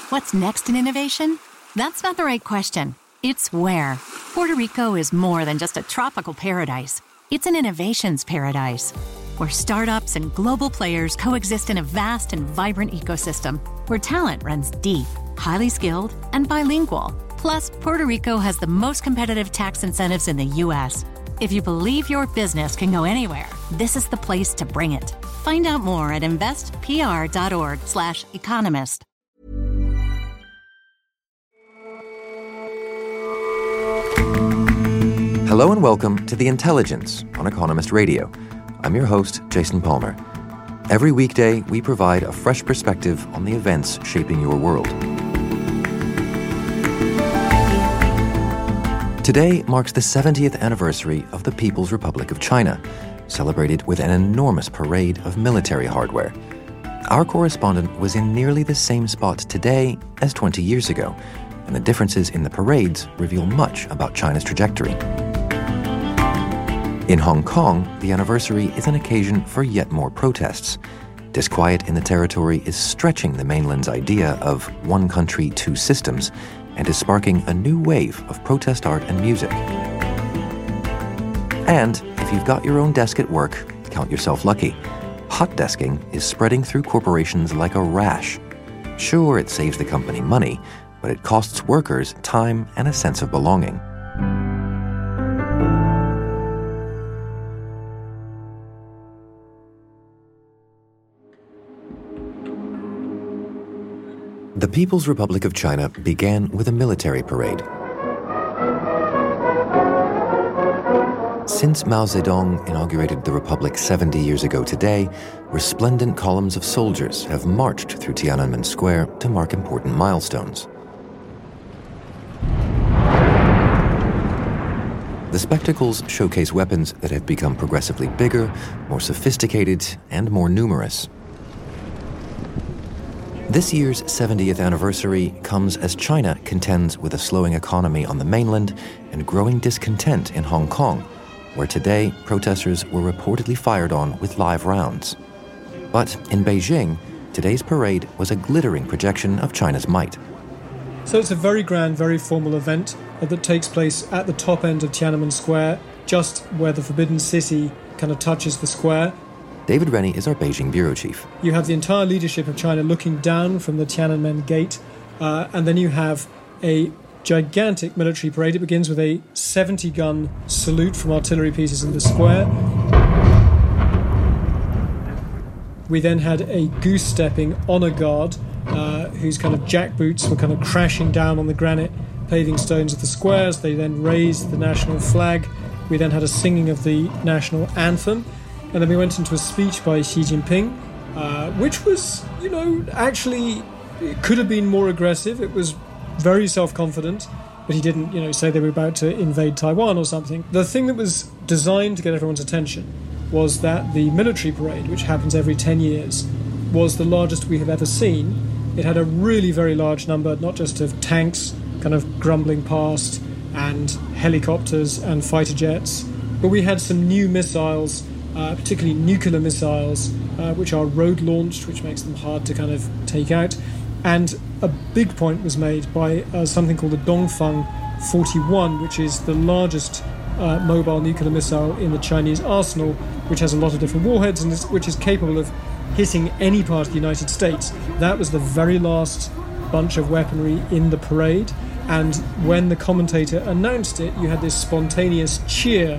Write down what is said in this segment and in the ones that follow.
What's next in innovation? That's not the right question. It's where. Puerto Rico is more than just a tropical paradise. It's an innovations paradise, where startups and global players coexist in a vast and vibrant ecosystem, where talent runs deep, highly skilled, and bilingual. Plus, Puerto Rico has the most competitive tax incentives in the U.S. If you believe your business can go anywhere, this is the place to bring it. Find out more at investpr.org/economist. Hello and welcome to The Intelligence on Economist Radio. I'm your host, Jason Palmer. Every weekday, we provide a fresh perspective on the events shaping your world. Today marks the 70th anniversary of the People's Republic of China, celebrated with an enormous parade of military hardware. Our correspondent was in nearly the same spot today as 20 years ago, and the differences in the parades reveal much about China's trajectory. In Hong Kong, the anniversary is an occasion for yet more protests. Disquiet in the territory is stretching the mainland's idea of one country, two systems, and is sparking a new wave of protest art and music. And if you've got your own desk at work, count yourself lucky. Hot desking is spreading through corporations like a rash. Sure, it saves the company money, but it costs workers time and a sense of belonging. The People's Republic of China began with a military parade. Since Mao Zedong inaugurated the Republic 70 years ago today, resplendent columns of soldiers have marched through Tiananmen Square to mark important milestones. The spectacles showcase weapons that have become progressively bigger, more sophisticated, and more numerous. This year's 70th anniversary comes as China contends with a slowing economy on the mainland and growing discontent in Hong Kong, where today protesters were reportedly fired on with live rounds. But in Beijing, today's parade was a glittering projection of China's might. So it's a very grand, very formal event that takes place at the top end of Tiananmen Square, just where the Forbidden City kind of touches the square. David Rennie is our Beijing bureau chief. You have the entire leadership of China looking down from the Tiananmen Gate, and then you have a gigantic military parade. It begins with a 70-gun salute from artillery pieces in the square. We then had a goose-stepping honor guard, whose kind of jackboots were kind of crashing down on the granite paving stones of the squares. They then raised the national flag. We then had a singing of the national anthem. And then we went into a speech by Xi Jinping, which was, actually, it could have been more aggressive. It was very self-confident, but he didn't, say they were about to invade Taiwan or something. The thing that was designed to get everyone's attention was that the military parade, which happens every 10 years, was the largest we have ever seen. It had a really very large number, not just of tanks kind of grumbling past and helicopters and fighter jets, but we had some new missiles, particularly nuclear missiles, which are road-launched, which makes them hard to kind of take out. And a big point was made by something called the Dongfeng 41, which is the largest mobile nuclear missile in the Chinese arsenal, which has a lot of different warheads and which is capable of hitting any part of the United States. That was the very last bunch of weaponry in the parade. And when the commentator announced it, you had this spontaneous cheer.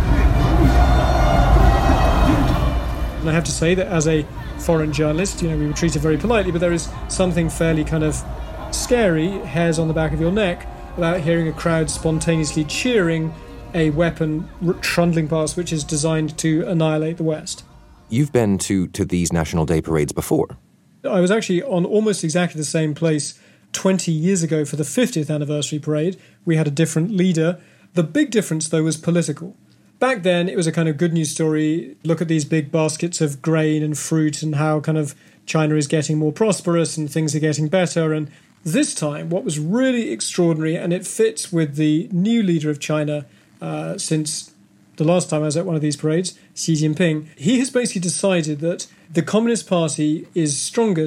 And I have to say that as a foreign journalist, we were treated very politely, but there is something fairly kind of scary, hairs on the back of your neck, about hearing a crowd spontaneously cheering a weapon trundling past which is designed to annihilate the West. You've been to these National Day parades before. I was actually on almost exactly the same place 20 years ago for the 50th anniversary parade. We had a different leader. The big difference, though, was political. Back then, it was a kind of good news story. Look at these big baskets of grain and fruit and how kind of China is getting more prosperous and things are getting better. And this time, what was really extraordinary, and it fits with the new leader of China since the last time I was at one of these parades, Xi Jinping, he has basically decided that the Communist Party is strongest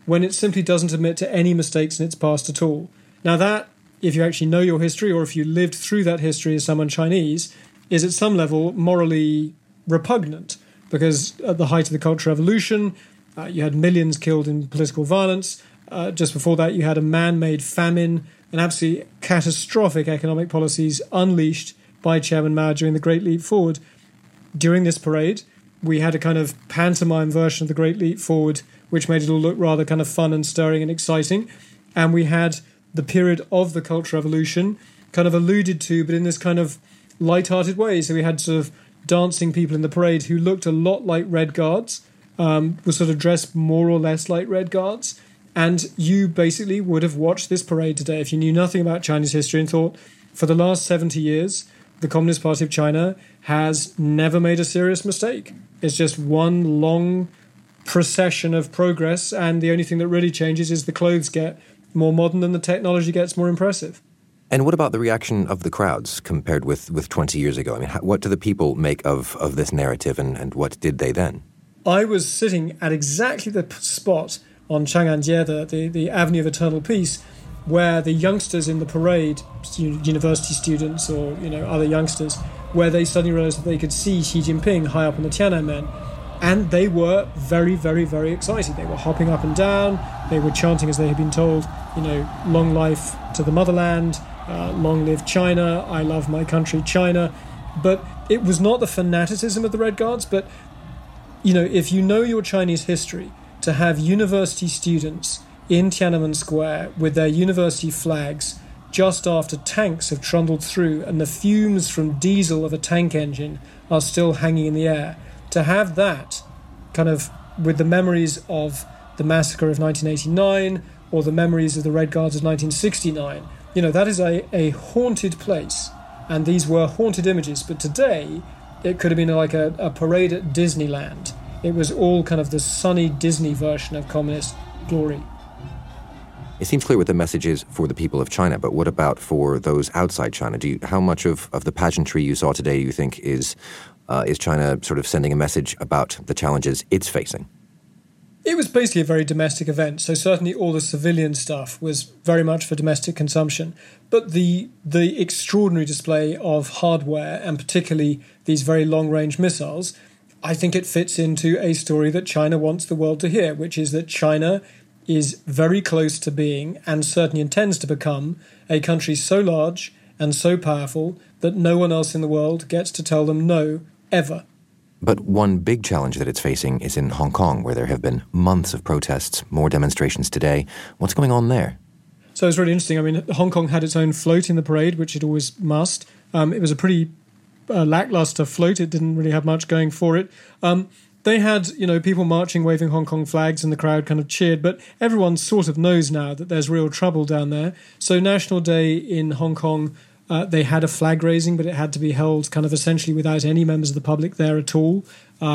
when it simply doesn't admit to any mistakes in its past at all. Now that, if you actually know your history or if you lived through that history as someone Chinese, is at some level morally repugnant, because at the height of the Cultural Revolution, you had millions killed in political violence. Just before that, you had a man-made famine and absolutely catastrophic economic policies unleashed by Chairman Mao during the Great Leap Forward. During this parade, we had a kind of pantomime version of the Great Leap Forward, which made it all look rather kind of fun and stirring and exciting. And we had the period of the Cultural Revolution kind of alluded to, but in this kind of light-hearted way. So we had sort of dancing people in the parade who looked a lot like Red Guards, were sort of dressed more or less like Red Guards. And you basically would have watched this parade today if you knew nothing about Chinese history and thought, for the last 70 years, the Communist Party of China has never made a serious mistake. It's just one long procession of progress, and the only thing that really changes is the clothes get more modern and the technology gets more impressive. And what about the reaction of the crowds compared with 20 years ago? I mean, what do the people make of this narrative, and what did they then? I was sitting at exactly the spot on Chang'an, the Avenue of Eternal Peace, where the youngsters in the parade, university students or other youngsters, where they suddenly realized that they could see Xi Jinping high up on the Tiananmen, and they were very, very, very excited. They were hopping up and down. They were chanting as they had been told, long life to the motherland, long live China, I love my country, China. But it was not the fanaticism of the Red Guards, but, if you know your Chinese history, to have university students in Tiananmen Square with their university flags just after tanks have trundled through and the fumes from diesel of a tank engine are still hanging in the air, to have that kind of with the memories of the massacre of 1989 or the memories of the Red Guards of 1969, that is a haunted place. And these were haunted images. But today, it could have been like a parade at Disneyland. It was all kind of the sunny Disney version of communist glory. It seems clear what the message is for the people of China, but what about for those outside China? How much of the pageantry you saw today do you think is China sort of sending a message about the challenges it's facing? It was basically a very domestic event, so certainly all the civilian stuff was very much for domestic consumption. But the extraordinary display of hardware, and particularly these very long-range missiles, I think it fits into a story that China wants the world to hear, which is that China is very close to being, and certainly intends to become, a country so large and so powerful that no one else in the world gets to tell them no, ever. But one big challenge that it's facing is in Hong Kong, where there have been months of protests, more demonstrations today. What's going on there? So it's really interesting. I mean, Hong Kong had its own float in the parade, which it always must. It was a pretty lackluster float. It didn't really have much going for it. They had, people marching, waving Hong Kong flags, and the crowd kind of cheered. But everyone sort of knows now that there's real trouble down there. So National Day in Hong Kong, they had a flag raising, but it had to be held kind of essentially without any members of the public there at all,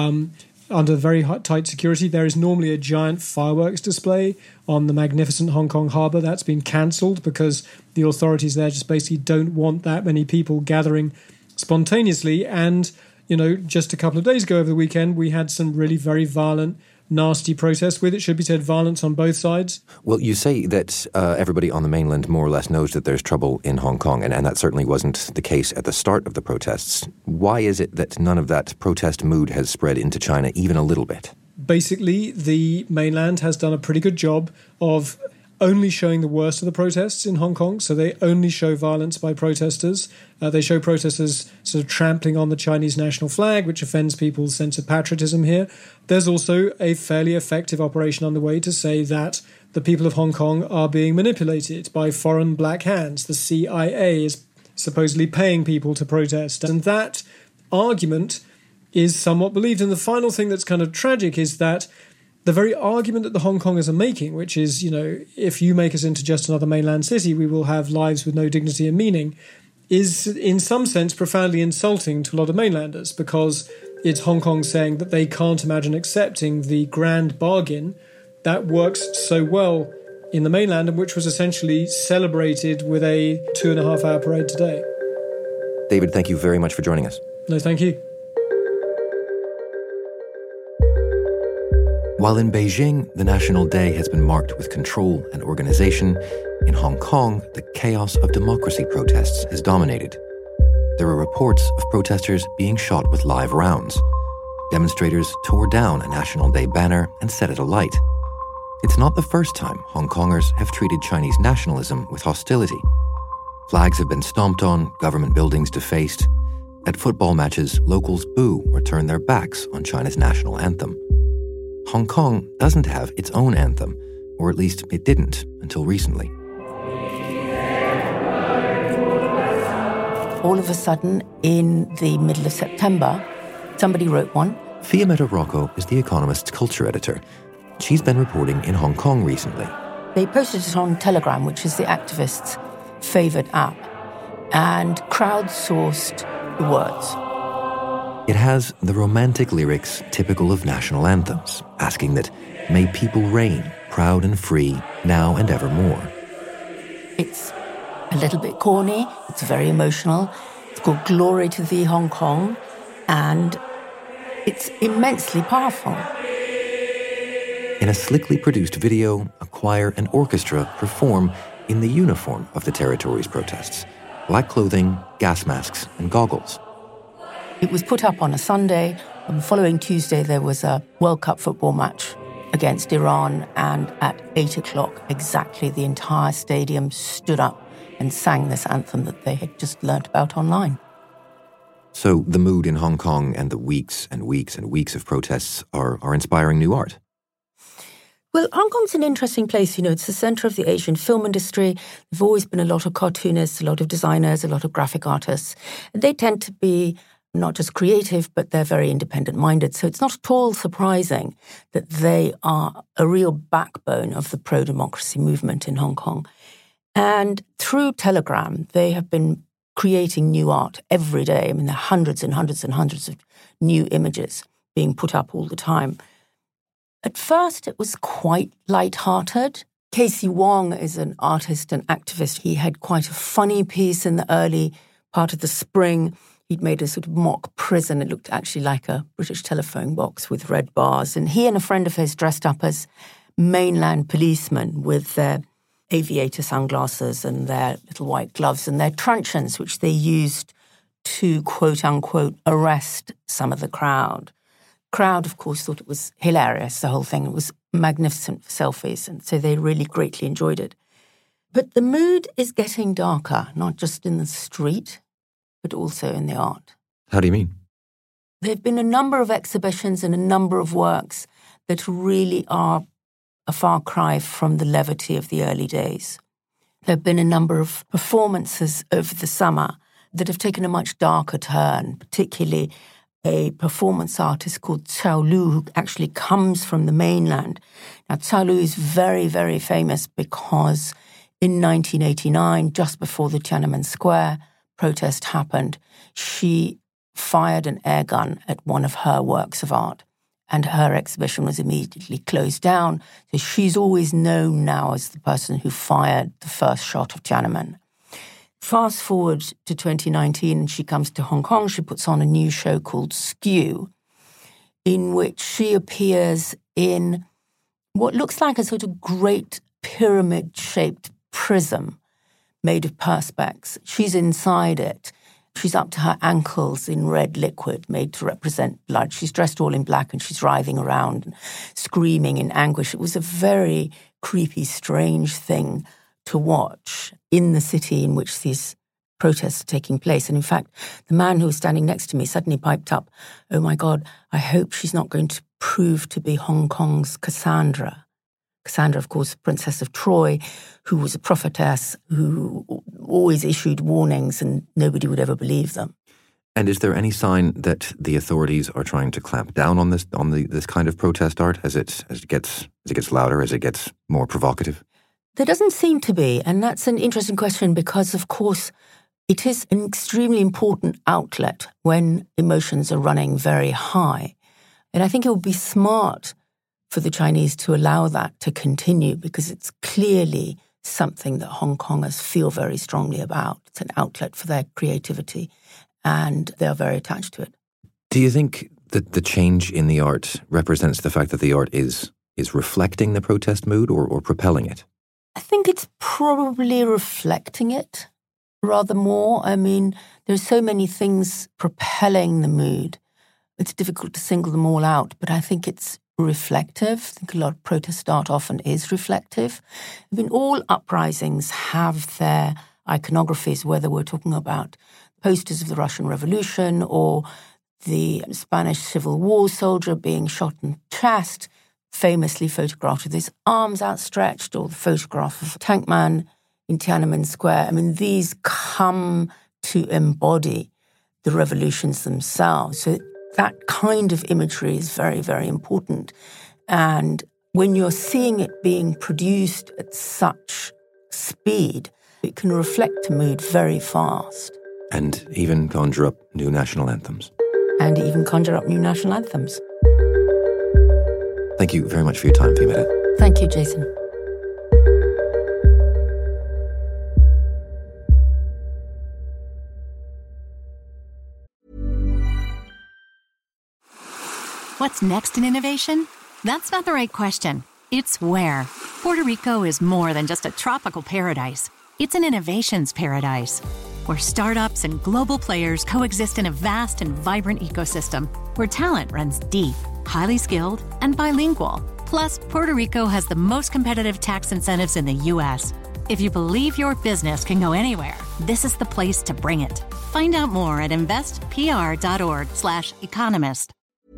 under very tight security. There is normally a giant fireworks display on the magnificent Hong Kong harbour. That's been cancelled because the authorities there just basically don't want that many people gathering spontaneously. And just a couple of days ago over the weekend, we had some really very violent, nasty protests with, it should be said, violence on both sides. Well, you say that everybody on the mainland more or less knows that there's trouble in Hong Kong, and that certainly wasn't the case at the start of the protests. Why is it that none of that protest mood has spread into China even a little bit? Basically, the mainland has done a pretty good job of only showing the worst of the protests in Hong Kong. So they only show violence by protesters. They show protesters sort of trampling on the Chinese national flag, which offends people's sense of patriotism here. There's also a fairly effective operation underway to say that the people of Hong Kong are being manipulated by foreign black hands. The CIA is supposedly paying people to protest. And that argument is somewhat believed. And the final thing that's kind of tragic is that the very argument that the Hong Kongers are making, which is, if you make us into just another mainland city, we will have lives with no dignity and meaning, is in some sense profoundly insulting to a lot of mainlanders, because it's Hong Kong saying that they can't imagine accepting the grand bargain that works so well in the mainland and which was essentially celebrated with a 2.5-hour parade today. David, thank you very much for joining us. No, thank you. While in Beijing, the National Day has been marked with control and organization, in Hong Kong, the chaos of democracy protests has dominated. There are reports of protesters being shot with live rounds. Demonstrators tore down a National Day banner and set it alight. It's not the first time Hong Kongers have treated Chinese nationalism with hostility. Flags have been stomped on, government buildings defaced. At football matches, locals boo or turn their backs on China's national anthem. Hong Kong doesn't have its own anthem, or at least it didn't until recently. All of a sudden, in the middle of September, somebody wrote one. Fiametta Rocco is The Economist's culture editor. She's been reporting in Hong Kong recently. They posted it on Telegram, which is the activists' favoured app, and crowdsourced the words. It has the romantic lyrics typical of national anthems, asking that, "May people reign, proud and free, now and evermore." It's a little bit corny, it's very emotional. It's called Glory to Thee, Hong Kong, and it's immensely powerful. In a slickly produced video, a choir and orchestra perform in the uniform of the territory's protests: black clothing, gas masks, and goggles. It was put up on a Sunday. On the following Tuesday, there was a World Cup football match against Iran, and at 8 o'clock exactly, the entire stadium stood up and sang this anthem that they had just learnt about online. So the mood in Hong Kong and the weeks and weeks and weeks of protests are inspiring new art. Well, Hong Kong's an interesting place. You know, it's the centre of the Asian film industry. There've always been a lot of cartoonists, a lot of designers, a lot of graphic artists. And they tend to be not just creative, but they're very independent-minded. So it's not at all surprising that they are a real backbone of the pro-democracy movement in Hong Kong. And through Telegram, they have been creating new art every day. I mean, there are hundreds and hundreds and hundreds of new images being put up all the time. At first, it was quite light-hearted. Casey Wong is an artist and activist. He had quite a funny piece in the early part of the spring. He'd made a sort of mock prison. It looked actually like a British telephone box with red bars. And he and a friend of his dressed up as mainland policemen with their aviator sunglasses and their little white gloves and their truncheons, which they used to, quote-unquote, arrest some of the crowd. Crowd, of course, thought it was hilarious, the whole thing. It was magnificent for selfies, and so they really greatly enjoyed it. But the mood is getting darker, not just in the street, but also in the art. How do you mean? There have been a number of exhibitions and a number of works that really are a far cry from the levity of the early days. There have been a number of performances over the summer that have taken a much darker turn, particularly a performance artist called Cao Lu, who actually comes from the mainland. Now, Cao Lu is very, very famous because in 1989, just before the Tiananmen Square protest happened, she fired an air gun at one of her works of art, and her exhibition was immediately closed down. So she's always known now as the person who fired the first shot of Tiananmen. Fast forward to 2019, she comes to Hong Kong. She puts on a new show called Skew, in which she appears in what looks like a sort of great pyramid-shaped prism made of perspex. She's inside it. She's up to her ankles in red liquid made to represent blood. She's dressed all in black and she's writhing around and screaming in anguish. It was a very creepy, strange thing to watch in the city in which these protests are taking place. And in fact, the man who was standing next to me suddenly piped up, "Oh my God, I hope she's not going to prove to be Hong Kong's Cassandra." Cassandra, of course, Princess of Troy, who was a prophetess who always issued warnings and nobody would ever believe them. And is there any sign that the authorities are trying to clamp down on this kind of protest art as it gets louder, as it gets more provocative? There doesn't seem to be, and that's an interesting question because, of course, it is an extremely important outlet when emotions are running very high. And I think it would be smart for the Chinese to allow that to continue because it's clearly something that Hong Kongers feel very strongly about. It's an outlet for their creativity, and they're very attached to it. Do you think that the change in the art represents the fact that the art is is reflecting the protest mood or propelling it? I think it's probably reflecting it rather more. I mean, there's so many things propelling the mood. It's difficult to single them all out, but I think it's reflective. I think a lot of protest art often is reflective. I mean, all uprisings have their iconographies, whether we're talking about posters of the Russian Revolution or the Spanish Civil War soldier being shot in the chest, famously photographed with his arms outstretched, or the photograph of Tank Man in Tiananmen Square. I mean, these come to embody the revolutions themselves. So that kind of imagery is very, very important. And when you're seeing it being produced at such speed, it can reflect a mood very fast. And even conjure up new national anthems. And even conjure up new national anthems. Thank you very much for your time, Fiammetta. Thank you, Jason. What's next in innovation? That's not the right question. It's where. Puerto Rico is more than just a tropical paradise. It's an innovations paradise, where startups and global players coexist in a vast and vibrant ecosystem, where talent runs deep, highly skilled, and bilingual. Plus, Puerto Rico has the most competitive tax incentives in the U.S. If you believe your business can go anywhere, this is the place to bring it. Find out more at investpr.org/economist.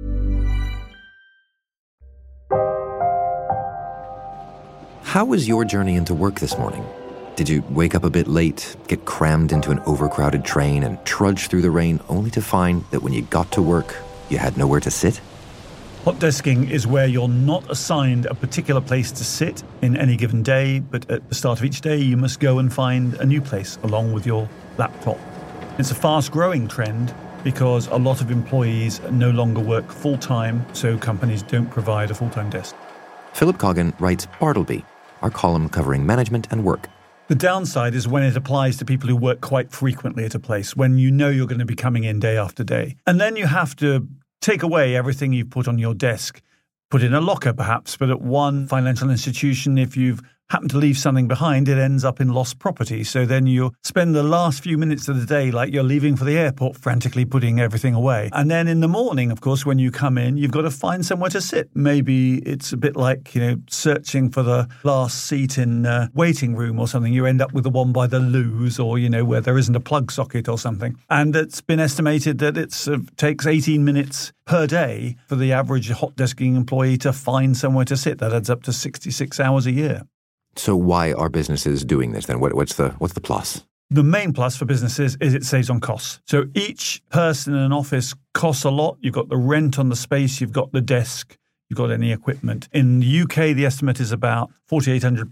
How was your journey into work this morning? Did you wake up a bit late, get crammed into an overcrowded train, and trudge through the rain only to find that when you got to work, you had nowhere to sit? Hot desking is where you're not assigned a particular place to sit in any given day, but at the start of each day you must go and find a new place along with your laptop. It's a fast-growing trend because a lot of employees no longer work full-time, so companies don't provide a full-time desk. Philip Coggan writes Bartleby, our column covering management and work. The downside is when it applies to people who work quite frequently at a place, when you know you're going to be coming in day after day. And then you have to take away everything you've put on your desk, put in a locker perhaps, but at one financial institution, if you've happened to leave something behind, it ends up in lost property. So then you spend the last few minutes of the day like you're leaving for the airport, frantically putting everything away. And then in the morning, of course, when you come in, you've got to find somewhere to sit. Maybe it's a bit like, searching for the last seat in a waiting room or something. You end up with the one by the loos or, where there isn't a plug socket or something. And it's been estimated that it takes 18 minutes per day for the average hot desking employee to find somewhere to sit. That adds up to 66 hours a year. So why are businesses doing this then? What's the plus? The main plus for businesses is it saves on costs. So each person in an office costs a lot. You've got the rent on the space, you've got the desk, you've got any equipment. In the UK, the estimate is about £4,800,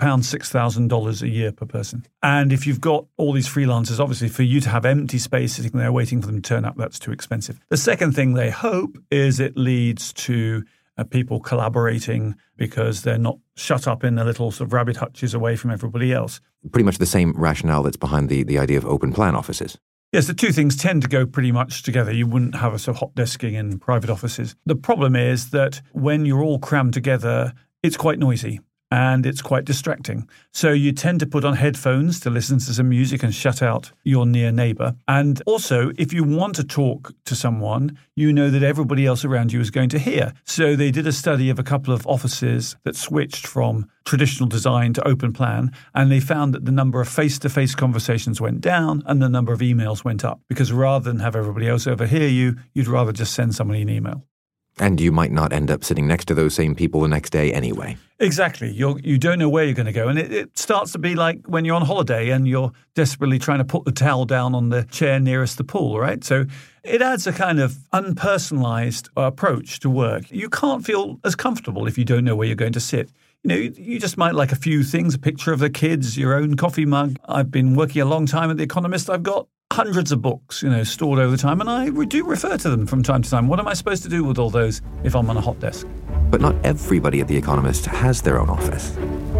$6,000 a year per person. And if you've got all these freelancers, obviously for you to have empty space sitting there waiting for them to turn up, that's too expensive. The second thing they hope is it leads to people collaborating because they're not shut up in the little sort of rabbit hutches away from everybody else. Pretty much the same rationale that's behind the idea of open plan offices. Yes, the two things tend to go pretty much together. You wouldn't have a sort of hot desking in private offices. The problem is that when you're all crammed together, it's quite noisy and it's quite distracting. So you tend to put on headphones to listen to some music and shut out your near neighbor. And also, if you want to talk to someone, you know that everybody else around you is going to hear. So they did a study of a couple of offices that switched from traditional design to open plan, and they found that the number of face-to-face conversations went down and the number of emails went up, because rather than have everybody else overhear you, you'd rather just send somebody an email. And you might not end up sitting next to those same people the next day anyway. Exactly. You don't know where you're going to go. And it starts to be like when you're on holiday and you're desperately trying to put the towel down on the chair nearest the pool, right? So it adds a kind of unpersonalized approach to work. You can't feel as comfortable if you don't know where you're going to sit. You just might like a few things, a picture of the kids, your own coffee mug. I've been working a long time at The Economist. I've got hundreds of books, stored over time, and I do refer to them from time to time. What am I supposed to do with all those if I'm on a hot desk? But not everybody at The Economist has their own office.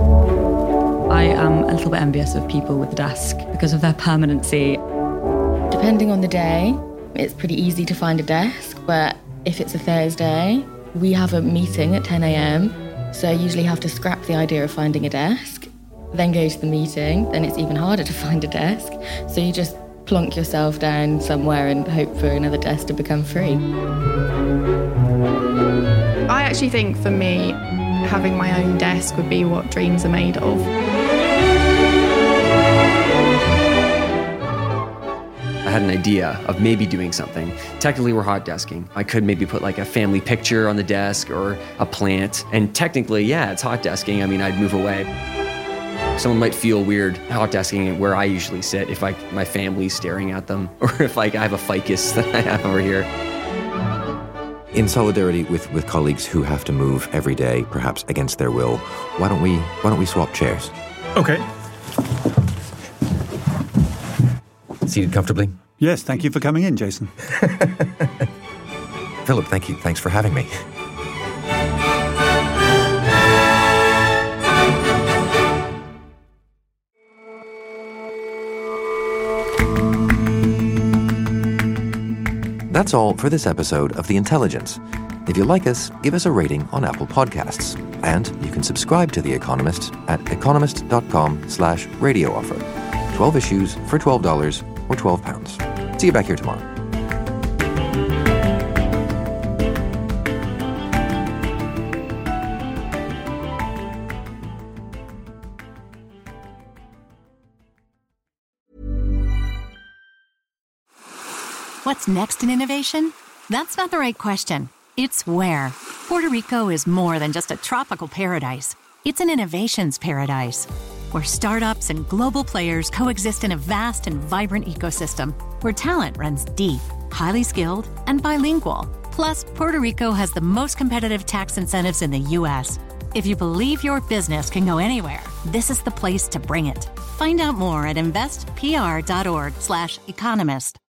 I am a little bit envious of people with a desk because of their permanency. Depending on the day, it's pretty easy to find a desk, but if it's a Thursday, we have a meeting at 10 a.m. So I usually have to scrap the idea of finding a desk, then go to the meeting, then it's even harder to find a desk. So you just plonk yourself down somewhere and hope for another desk to become free. I actually think for me, having my own desk would be what dreams are made of. I had an idea of maybe doing something. Technically, we're hot desking. I could maybe put like a family picture on the desk or a plant. And technically, yeah, it's hot desking. I mean, I'd move away. Someone might feel weird hot desking where I usually sit if my family's staring at them, or if I have a ficus that I have over here. In solidarity with colleagues who have to move every day, perhaps against their will, why don't we swap chairs? Okay. Seated comfortably? Yes, thank you for coming in, Jason. Philip, thank you. Thanks for having me. That's all for this episode of The Intelligence. If you like us, give us a rating on Apple Podcasts. And you can subscribe to The Economist at economist.com/radio offer. 12 issues for $12 or £12. See you back here tomorrow. What's next in innovation? That's not the right question. It's where. Puerto Rico is more than just a tropical paradise. It's an innovations paradise, where startups and global players coexist in a vast and vibrant ecosystem, where talent runs deep, highly skilled, and bilingual. Plus, Puerto Rico has the most competitive tax incentives in the U.S. If you believe your business can go anywhere, this is the place to bring it. Find out more at investpr.org/economist.